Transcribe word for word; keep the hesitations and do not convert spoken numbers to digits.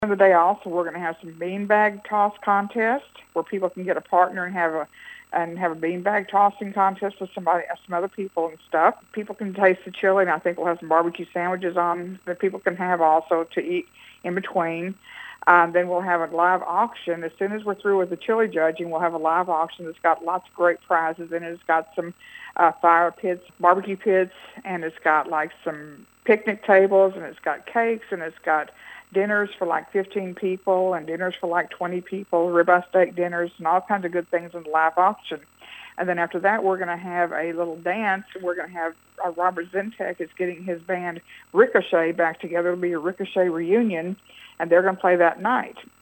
the day also we're going to have some beanbag toss contest where people can get a partner and have a and have a beanbag tossing contest with somebody, some other people and stuff. People can taste the chili, and I think we'll have some barbecue sandwiches on that people can have also to eat in between. Um, then we'll have a live auction. As soon as we're through with the chili judging, we'll have a live auction that's got lots of great prizes in it. It's got some uh, fire pits, barbecue pits, and it's got like some picnic tables, and it's got cakes, and it's got dinners for like fifteen people and dinners for like twenty people, ribeye steak dinners, and all kinds of good things in the live auction. And then after that, we're going to have a little dance. We're going to have uh, Robert Zentek is getting his band Ricochet back together. It'll be a Ricochet reunion, and they're going to play that night.